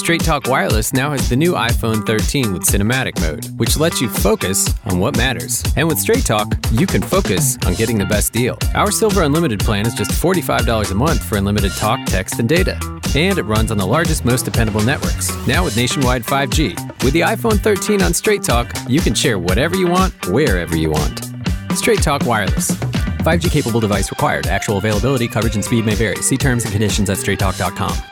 Straight Talk Wireless now has the new iPhone 13 with cinematic mode, which lets you focus on what matters. And with Straight Talk, you can focus on getting the best deal. Our Silver Unlimited plan is just $45 a month for unlimited talk, text, and data. And it runs on the largest, most dependable networks, now with nationwide 5G. With the iPhone 13 on Straight Talk, you can share whatever you want, wherever you want. Straight Talk Wireless. 5G capable device required. Actual availability, coverage, and speed may vary. See terms and conditions at straighttalk.com.